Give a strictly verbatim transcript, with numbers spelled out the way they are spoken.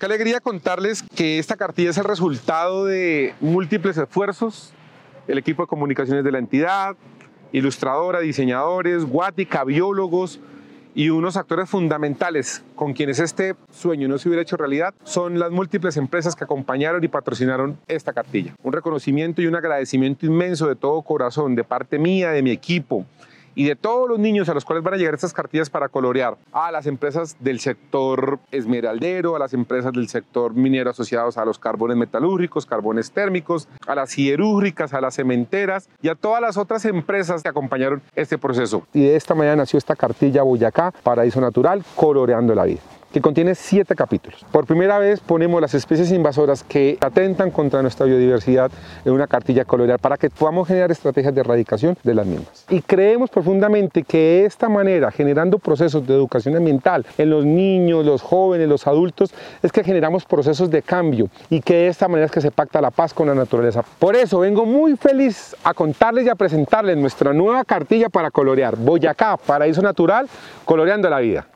Qué alegría contarles que esta cartilla es el resultado de múltiples esfuerzos, el equipo de comunicaciones de la entidad, ilustradora, diseñadores, guática, biólogos y unos actores fundamentales con quienes este sueño no se hubiera hecho realidad son las múltiples empresas que acompañaron y patrocinaron esta cartilla. Un reconocimiento y un agradecimiento inmenso de todo corazón de parte mía, de mi equipo y de todos los niños a los cuales van a llegar estas cartillas para colorear, a las empresas del sector esmeraldero, a las empresas del sector minero asociados a los carbones metalúrgicos, carbones térmicos, a las siderúrgicas, a las cementeras y a todas las otras empresas que acompañaron este proceso. Y de esta manera nació esta cartilla Boyacá, Paraíso Natural, Coloreando la Vida, que contiene siete capítulos. Por primera vez ponemos las especies invasoras que atentan contra nuestra biodiversidad en una cartilla a colorear para que podamos generar estrategias de erradicación de las mismas. Y creemos profundamente que de esta manera, generando procesos de educación ambiental en los niños, los jóvenes, los adultos, es que generamos procesos de cambio y que de esta manera es que se pacta la paz con la naturaleza. Por eso vengo muy feliz a contarles y a presentarles nuestra nueva cartilla para colorear, Boyacá, Paraíso Natural, Coloreando la Vida.